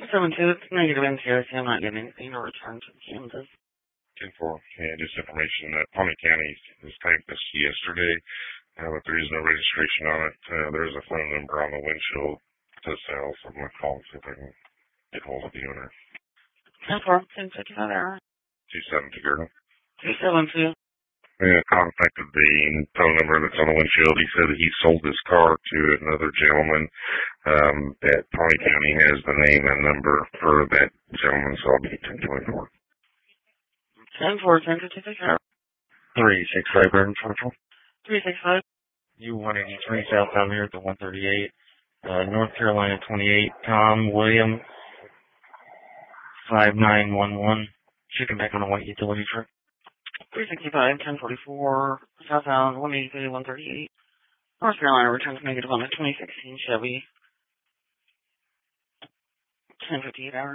7-2, it's negative NCOC. I'm not getting anything to return to Kansas. 10-4. Yeah, just information that Pawnee County was tanked this yesterday, but there is no registration on it. There's a phone number on the windshield to sell, so I'm going to call and see if I can get hold of the owner. 10-4, 10-55 hour. 272 girl. 272. Yeah, contacted the phone number that's on the windshield. He said that he sold his car to another gentleman. That Pawnee County has the name and number for that gentleman, so I'll be 1024. 10-4, 10-55 hour. 365 Garden Central. 365. U-183 southbound here at the 138. North Carolina 28. Tom William 5911. Checking back on a white utility truck. 365, 1044, southbound 183, 138. North Carolina returns negative on a 2016 Chevy. 10:58 hour.